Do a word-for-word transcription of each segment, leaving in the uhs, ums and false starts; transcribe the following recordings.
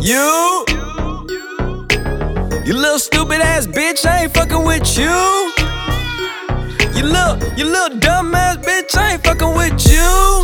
you. You little stupid ass bitch, I ain't fucking with you. You little, you little dumb ass bitch, I ain't fucking with you.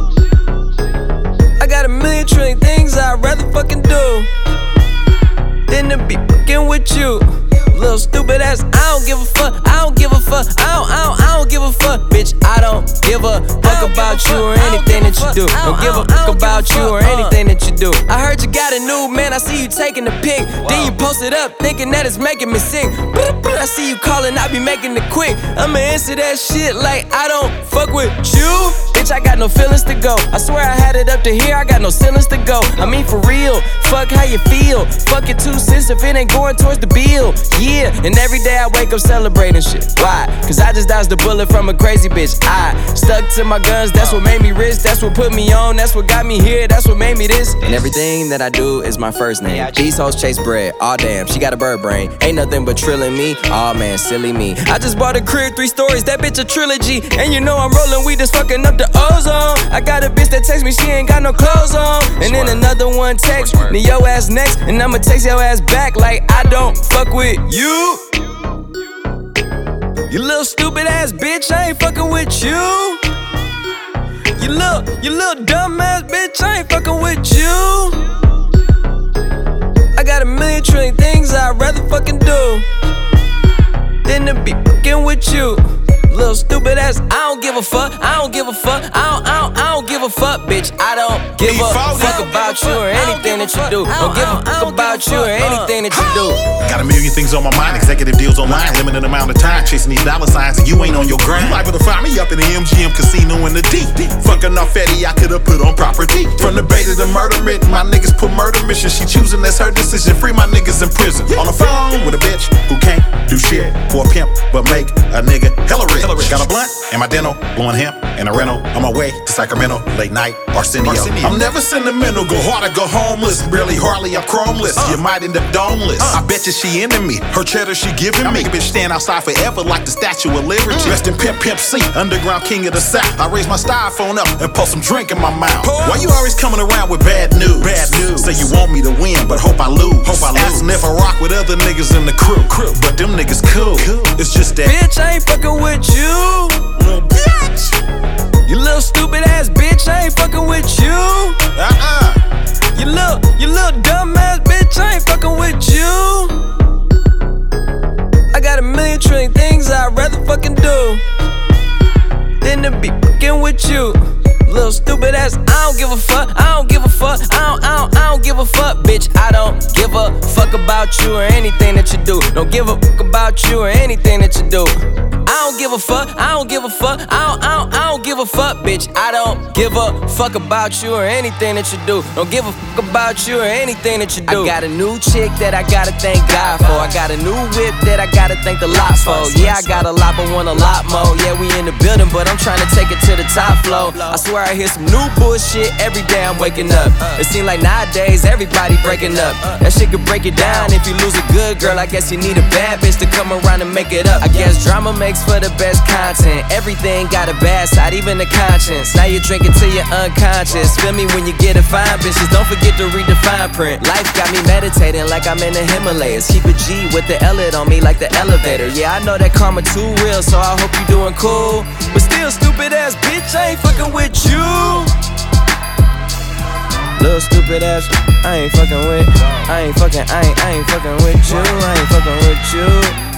I got a million trillion things I'd rather fucking do than to be fucking with you. Little stupid ass, I don't give a fuck, I don't give a fuck, I don't, I don't, I don't give a fuck, bitch. I don't give a fuck about you or anything that you do. Don't give a fuck about you or anything that you do. I heard you got a new man, I see you taking the pic. Then you post it up, thinking that it's making me sick. I see you calling, I be making it quick. I'ma answer that shit like I don't fuck with you. Bitch, I got no feelings to go. I swear I had it up to here, I got no ceilings to go. I mean for real, fuck how you feel. Fuck it two cents if it ain't going towards the bill. Yeah, and every day I wake up celebrating shit. Why? Cause I just dodged a bullet from a crazy bitch. I stuck to my guns, that's what made me rich. That's what put me on, that's what got me here. That's what made me this. And everything that I do is my first name. These hoes chase bread, aw damn, she got a bird brain. Ain't nothing but trilling me, aw man, silly me. I just bought a crib, three stories, that bitch a trilogy. And you know I'm rolling weed, just fucking up the ozone. I got a bitch that text me, she ain't got no clothes on. And then another one text me, yo ass next. And I'ma text your ass back like I don't fuck with you. You little stupid ass bitch, I ain't fucking with you. You little, you little dumb ass bitch, I ain't fucking with you. I got a million trillion things I'd rather fucking do than to be fucking with you. Little stupid ass, I don't give a fuck, I don't give a fuck, I don't, I don't, I don't give a fuck, bitch. I don't give a fuck about you or anything that you do. Don't give a fuck about you or anything that you do. Got a million things on my mind, executive deals online, limited amount of time, chasing these dollar signs, and you ain't on your grind. You liable to find me up in the M G M casino in the D. Fucking off Fetty, I could've put on property. From the bay to the murder mitt, my niggas put murder mission. She choosing, that's her decision. Free my niggas in prison. On the phone with a bitch who can't do shit for a pimp, but make a nigga hella rich. Got a blunt and my dental, blowing hemp and a rental. On my way to Sacramento, late night, Arsenio. Arsenio. I'm never sentimental, go hard or go homeless. Barely hardly, I'm chromeless. Uh. You might end up domeless. Uh. I bet you she into me, her cheddar she giving me. I make a bitch stand outside forever like the Statue of Liberty. Mm. Rest in Pimp Pimp C, underground king of the South. I raise my styrofoam up and pour some drink in my mouth. Pause. Why you always coming around with bad news? Bad news. Say you want me to win, but hope I lose. Hope I lose. Asking if I rock with other niggas in the crew. crew. But them niggas cool. cool. It's just that bitch, I ain't fucking with you. Little bitch. You little stupid ass bitch, I ain't fucking with you. Uh-uh. You little, you little dumb ass bitch, I ain't fucking with you. I got a million trillion things I'd rather fucking do than to be fucking with you. Little stupid ass, I don't give a fuck, I don't give a fuck, I don't, I don't, I don't give a fuck, bitch. I don't give a fuck about you or anything that you do. Don't give a fuck about you or anything that you do. I don't give a fuck, I don't give a fuck, I don't, I don't, I don't give a fuck, bitch. I don't give a fuck about you or anything that you do. Don't give a fuck about you or anything that you do. I got a new chick that I gotta thank God for. I got a new whip that I gotta thank the lot for. Yeah, I got a lot, but want a lot more. Yeah, we in the building, but I'm trying to take it to the top floor. I swear I hear some new bullshit every day I'm waking up. It seems like nowadays everybody breaking up. That shit could break it down. If you lose a good girl, I guess you need a bad bitch to come around and make it up. I guess drama makes for the best content. Everything got a bad side, even the conscience. Now you're drinking till you're unconscious. Feel me when you get a fine bitches. Don't forget to read the fine print. Life got me meditating like I'm in the Himalayas. Keep a G with the L-it on me like the elevator. Yeah, I know that karma too real, so I hope you doing cool. But still, stupid ass bitch, I ain't fucking with you. Little stupid ass, I ain't fucking with. I ain't fucking, I ain't, I ain't fucking with you. I ain't fucking with you.